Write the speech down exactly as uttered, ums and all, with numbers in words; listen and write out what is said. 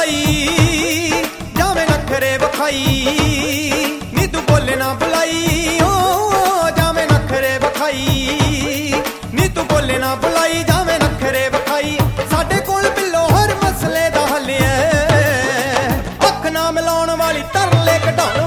बुलाई जावे नखरे विखाई नी तू बोले ना बुलाई ओ जावे नखरे विखाई नी तू बोले ना बुलाई जावे नखरे विखाई साडे कोल बिल्लो हर मसले दा हल है अख ना मिलाउण वाली तरले कढाउण